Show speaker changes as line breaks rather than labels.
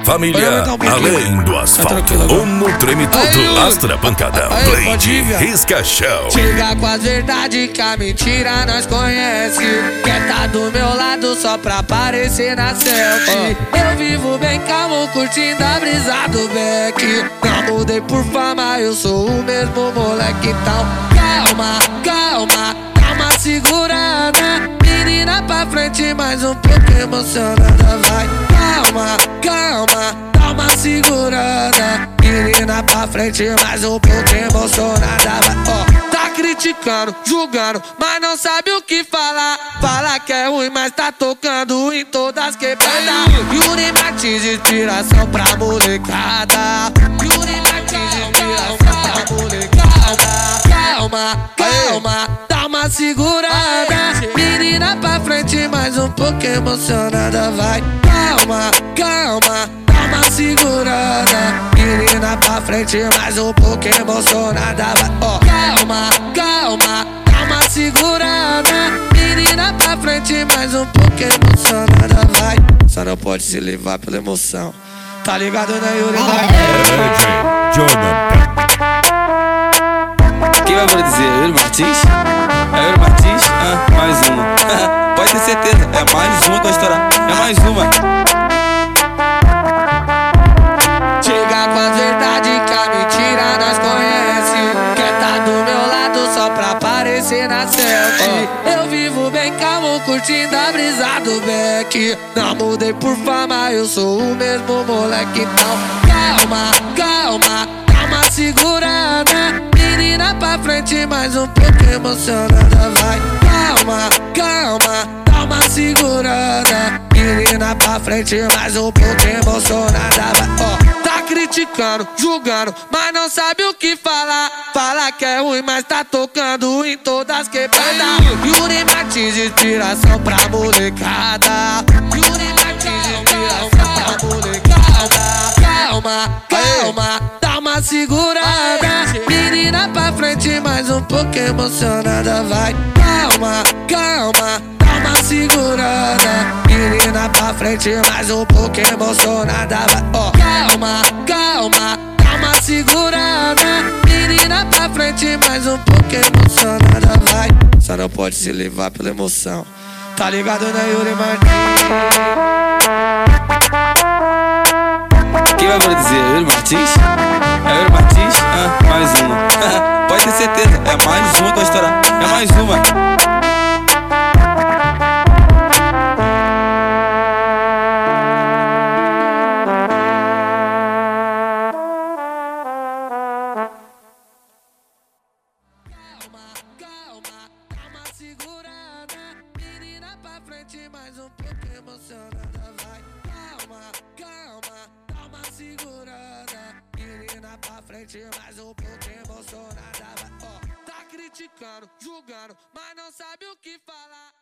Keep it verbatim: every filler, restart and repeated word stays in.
Família, além do asfalto, o no treme tudo, Astra Pancadão, Blade, Risca Show.
Chega com as verdades que a mentira nós conhece. Quer tá do meu lado só pra aparecer na selfie. Eu vivo bem calmo, curtindo a brisa do Beck. Não mudei por fama, eu sou o mesmo moleque. Então calma, calma, dá uma segurada. Menina pra frente, mais um pouco emocionada. Vai, calma, calma, dá uma segurada. Menina pra frente, mais um pouco emocionada. Vai, ó, tá criticando, julgando, mas não sabe o que falar. Fala que é ruim, mas tá tocando em todas quebradas. Yuri Martins, inspiração pra molecada. Yuri Martins, inspiração pra molecada. Calma, calma, dá uma segurada. Menina pra frente, mais um pouco emocionada. Vai, calma, calma, dá uma segurada. Menina pra frente, mais um pouco emocionada. Vai, ó, calma, calma, dá uma segurada. Menina pra frente, mais um pouco emocionada. Vai, só não pode se levar pela emoção. Tá ligado, né, Yuri?
Quem vai produzir? É Yuri Martins? É Yuri Martins? Ah, mais uma. Pode ter certeza, é mais uma que vai estourar. É mais uma.
Chega com as verdades que a mentira nós conhece. Quer tá do meu lado só pra aparecer na selfie. Eu vivo bem calmo, curtindo a brisa do Beck. Não mudei por fama, eu sou o mesmo moleque. Então calma, calma, dá uma segurada. Menina pra frente, mais um pouco emocionada. Vai, calma, calma, dá uma segurada. Menina pra frente, mais um pouco emocionada. Vai, ó, tá criticando, julgando, mas não sabe o que falar. Fala que é ruim, mas tá tocando em todas quebradas. Yuri Martins, inspiração pra molecada. Yuri Martins, inspiração pra molecada. Calma, calma, dá uma segurada. Menina pra frente, mais um pouco emocionada. Vai, calma, calma, dá uma segurada. Menina pra frente, mais um pouco emocionada. Vai, ó, calma, calma, dá uma segurada. Menina pra frente, mais um pouco emocionada. Vai, só não pode se levar pela emoção. Tá ligado, né, Yuri Martins?
Quem vai produzir? É Yuri Martins? É Yuri Martins? Ah, mais uma. Pode ter certeza, é mais uma que vai estourar. É mais uma.
Mais um pouco emocionada. Vai, calma, calma, dá uma segurada. Menina pra frente, mais um pouco emocionada. Vai, ó, tá criticando, julgando, mas não sabe o que falar.